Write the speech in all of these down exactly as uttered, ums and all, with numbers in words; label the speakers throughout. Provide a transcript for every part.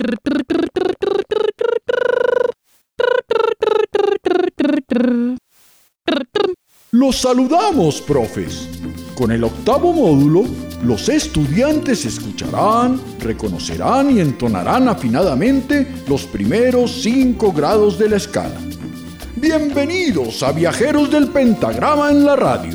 Speaker 1: Los saludamos, profes. Con el octavo módulo, los estudiantes escucharán, reconocerán y entonarán afinadamente los primeros cinco grados de la escala. Bienvenidos a Viajeros del Pentagrama en la radio.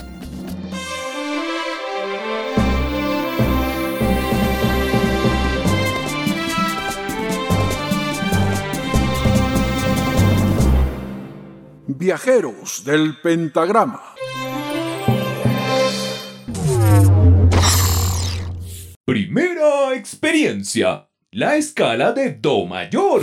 Speaker 1: Viajeros del Pentagrama.
Speaker 2: Primera experiencia: la escala de Do mayor.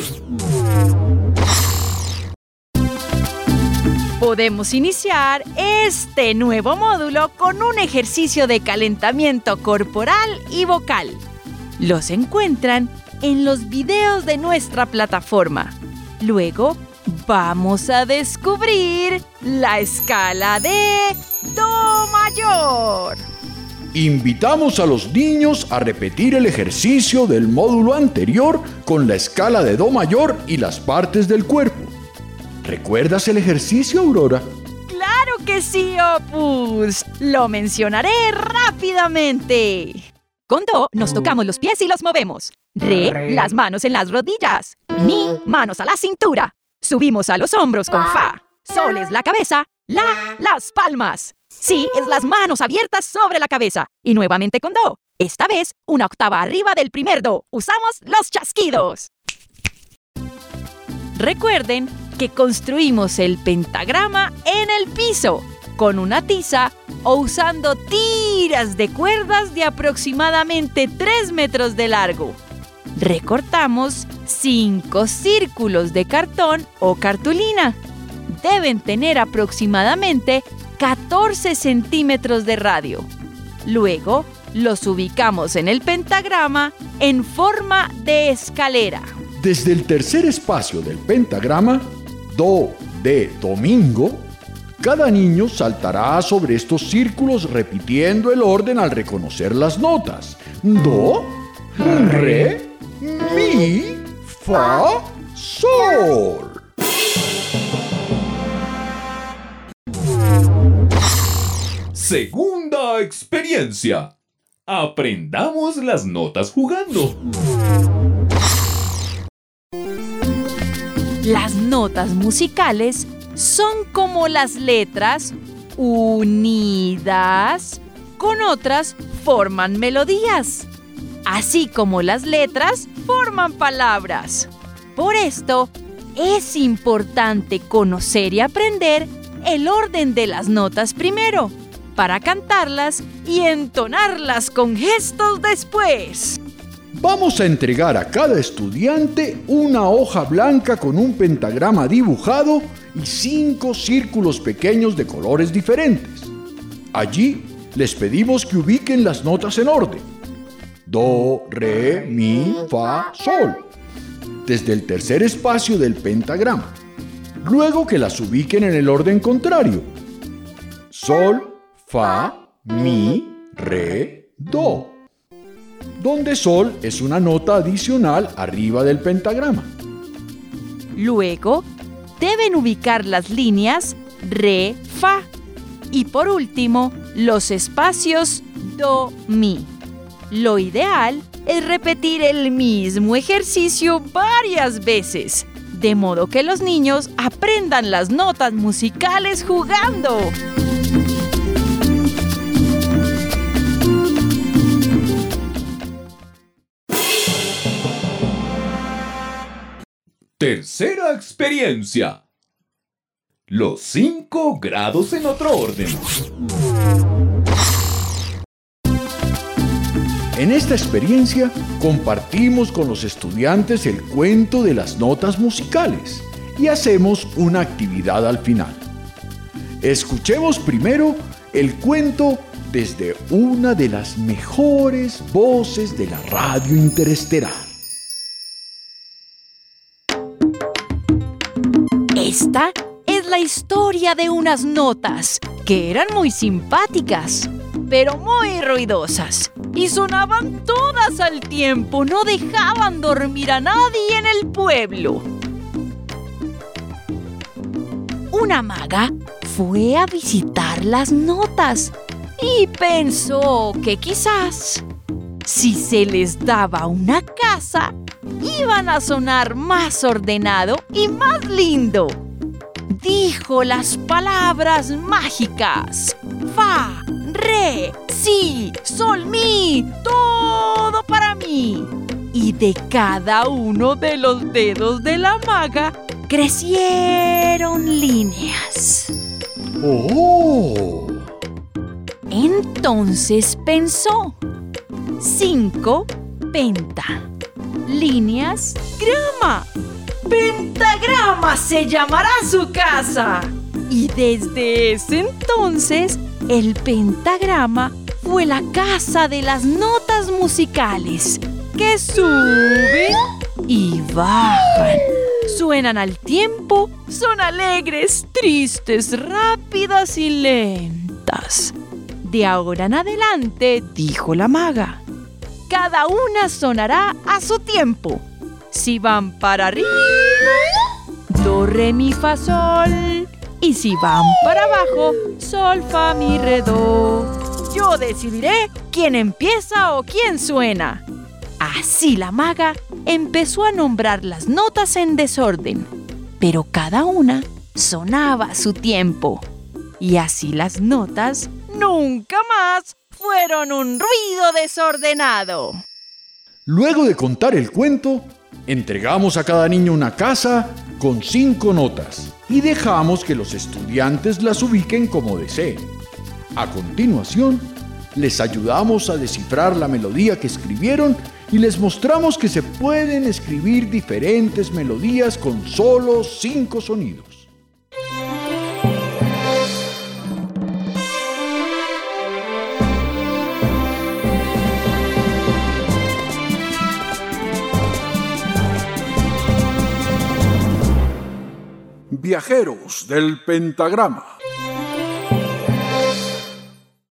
Speaker 3: Podemos iniciar este nuevo módulo con un ejercicio de calentamiento corporal y vocal. Los encuentran en los videos de nuestra plataforma. Luego, vamos a descubrir la escala de Do mayor.
Speaker 1: Invitamos a los niños a repetir el ejercicio del módulo anterior con la escala de Do mayor y las partes del cuerpo. ¿Recuerdas el ejercicio, Aurora?
Speaker 3: ¡Claro que sí, Opus! Lo mencionaré rápidamente. Con Do nos tocamos los pies y los movemos. Re, las manos en las rodillas. Mi, manos a la cintura. Subimos a los hombros con Fa. Sol es la cabeza. La, las palmas. Si es las manos abiertas sobre la cabeza. Y nuevamente con Do. Esta vez, una octava arriba del primer Do. Usamos los chasquidos. Recuerden que construimos el pentagrama en el piso, con una tiza o usando tiras de cuerdas de aproximadamente tres metros de largo. Recortamos cinco círculos de cartón o cartulina. Deben tener aproximadamente catorce centímetros de radio. Luego, los ubicamos en el pentagrama en forma de escalera.
Speaker 1: Desde el tercer espacio del pentagrama, Do de domingo, cada niño saltará sobre estos círculos repitiendo el orden al reconocer las notas. Do, re, mi, fa, sol.
Speaker 2: Segunda experiencia: aprendamos las notas jugando.
Speaker 3: Las notas musicales son como las letras unidas con otras forman melodías, así como las letras forman palabras. Por esto, es importante conocer y aprender el orden de las notas primero, para cantarlas y entonarlas con gestos después.
Speaker 1: Vamos a entregar a cada estudiante una hoja blanca con un pentagrama dibujado y cinco círculos pequeños de colores diferentes. Allí les pedimos que ubiquen las notas en orden: Do, re, mi, fa, sol, desde el tercer espacio del pentagrama. Luego que las ubiquen en el orden contrario: Sol, fa, mi, re, do, donde Sol es una nota adicional arriba del pentagrama.
Speaker 3: Luego, deben ubicar las líneas Re, Fa. Y por último, los espacios Do, Mi. Lo ideal es repetir el mismo ejercicio varias veces, de modo que los niños aprendan las notas musicales jugando.
Speaker 2: Tercera experiencia: los cinco grados en otro orden.
Speaker 1: En esta experiencia compartimos con los estudiantes el cuento de las notas musicales y hacemos una actividad al final. Escuchemos primero el cuento desde una de las mejores voces de la radio interestelar.
Speaker 3: Esta es la historia de unas notas que eran muy simpáticas. pero muy ruidosas. Y sonaban todas al tiempo, no dejaban dormir a nadie en el pueblo. Una maga fue a visitar las notas y pensó que quizás, si se les daba una casa, iban a sonar más ordenado y más lindo. Dijo las palabras mágicas: fa, re, si, sol, mi, todo para mí. Y de cada uno de los dedos de la maga crecieron líneas.
Speaker 1: ¡Oh!
Speaker 3: Entonces pensó: cinco, penta. Líneas, grama. Pentagrama se llamará su casa. Y desde ese entonces, el pentagrama fue la casa de las notas musicales, que suben y bajan. Suenan al tiempo, son alegres, tristes, rápidas y lentas. De ahora en adelante, dijo la maga, cada una sonará a su tiempo. Si van para arriba, do, re, mi, fa, sol. Y si van para abajo, sol, fa, mi, re, do. Yo decidiré quién empieza o quién suena. Así la maga empezó a nombrar las notas en desorden, pero cada una sonaba a su tiempo. Y así las notas nunca más fueron un ruido desordenado.
Speaker 1: Luego de contar el cuento, entregamos a cada niño una casa con cinco notas y dejamos que los estudiantes las ubiquen como deseen. A continuación, les ayudamos a descifrar la melodía que escribieron y les mostramos que se pueden escribir diferentes melodías con solo cinco sonidos. Viajeros del pentagrama.